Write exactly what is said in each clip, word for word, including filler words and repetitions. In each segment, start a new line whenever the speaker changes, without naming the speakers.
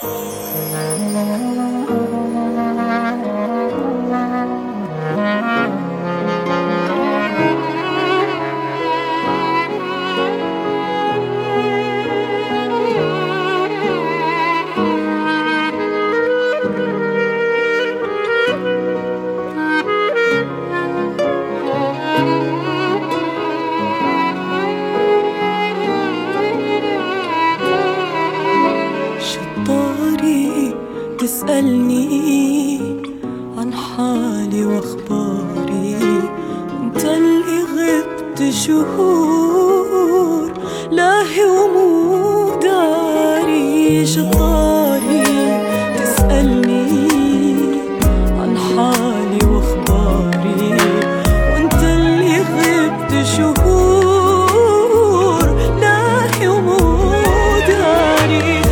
تسألني عن حالي واخباري، انت اللي غبت شهور لاهي ومو داري. شطاري تسألني عن حالي واخباري، وانت اللي غبت شهور لاهي ومو داري.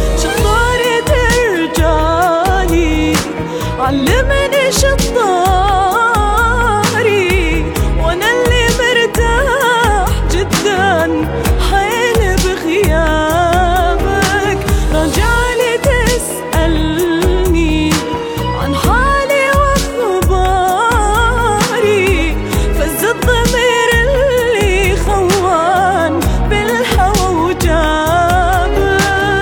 علمني شطاري وانا اللي مرتاح جدا حيل بغيابك. رجعلي تسألني عن حالي واخباري، فز الضمير اللي خوان بالهوى وجابك.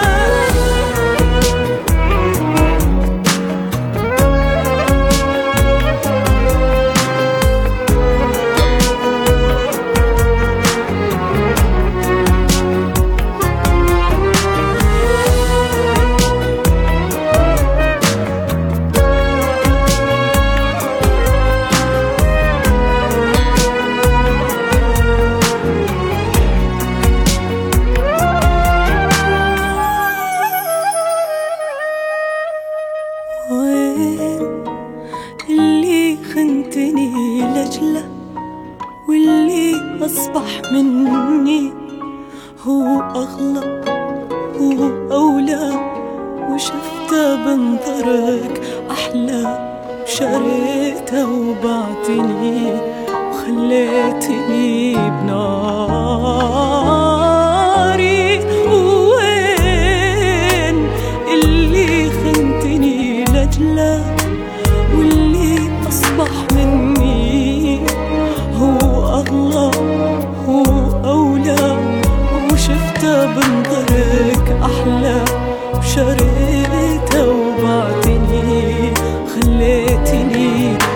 اللي خنتني لجله واللي أصبح مني هو أغلى هو أولى، وشفته بنظرك أحلى، وشريته وبعتني وخليتني بناري. وين اللي خنتني لجله واللي أصبح مني هو أغلى هو أولى، وشفته بنظرك أحلى، وشريته وبعتني خليتني